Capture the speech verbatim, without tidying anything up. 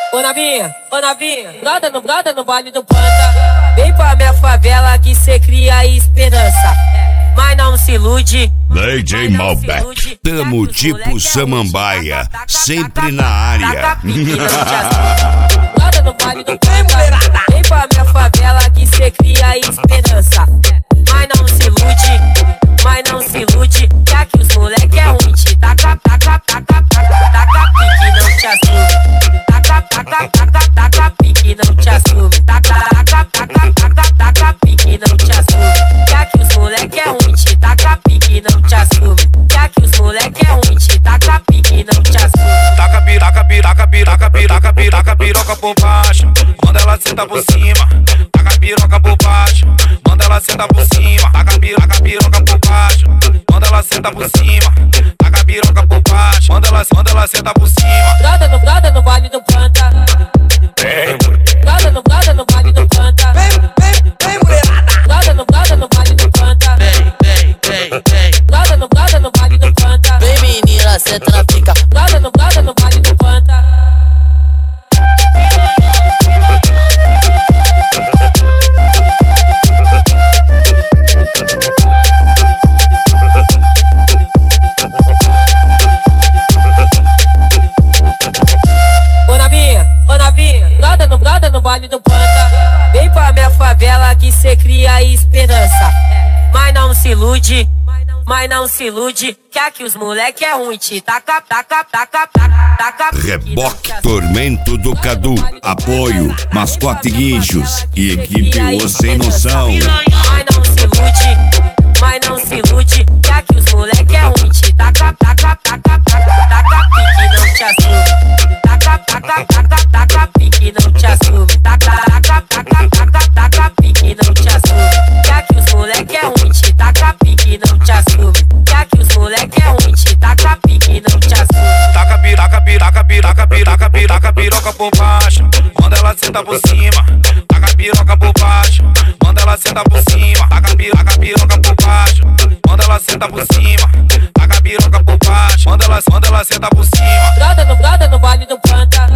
Ô novinha, ô novinha, brota no, brota no baile do Panta. Vem pra minha favela que cê cria esperança. Mas não se ilude. D J Malbec, tamo tipo Samambaia, sempre na área. Brota no baile do Panta. Vem pra minha favela que cê cria esperança. Mas não se ilude, mas não se ilude. Que aqui os moleque é ruim, te taca, taca, taca, taca, taca, pique, não te assume. Taca, taca, taca, taca, pique, não te assume. Taca, taca, taca, taca, taca, pique, não te assume. Que aqui os moleque é ruim, te taca, pique, não te assume. Que aqui os moleque é ruim, te taca, pique, não te assume. Taca piraca, piraca, piraca, piraca, piraca, piroca por baixo. Quando ela senta por cima, taca piroca por baixo. Quando ela senta por cima, taca piroca, piroca por baixo. Quando ela senta por cima, taca piroca por baixo. Quando ela, quando ela senta por cima. Brota no, brota no baile do Panta. Vem, brota no, brota no baile do Panta. vem, vem, vem, mulherada. Brota no, brota no baile do Panta. Vem, vem, vem, vem. Brota no, brota no baile do Panta. Vem menina, senta na pica. Brota no, brota no baile do Panta. Ô novinha, ô novinha, brota no, brota no baile do Panta. Vem pra minha favela que cê cria esperança. Mas não se ilude, mas não se ilude. Que aqui os moleque é ruim, te taca, taca, taca, taca, taca. Reboque Tormento do Cadu, apoio Mascote Guinchos e equipe Os Sem Noção. Mas não se ilude, mas não se ilude. Que aqui os moleque é ruim, te taca, taca, taca, taca, taca, pique, não te assume. Taca, taca, taca, taca, pique, não te assume. Taca, taca, taca, taca, taca, pique, não te assume. Que aqui os moleque é ruim, te taca, pique, não te assume. Que aqui os moleque é ruim, te taca, pique, não te assume. Taca piraca, piraca, piraca, piraca, piraca, piroca por baixo. Quando ela senta por cima, taca piroca por baixo. Quando ela senta por cima, taca piraca, piroca por baixo. Quando ela senta por cima, taca piroca por baixo. Quando ela, quando ela senta por cima. Brota no, brota no baile do Panta.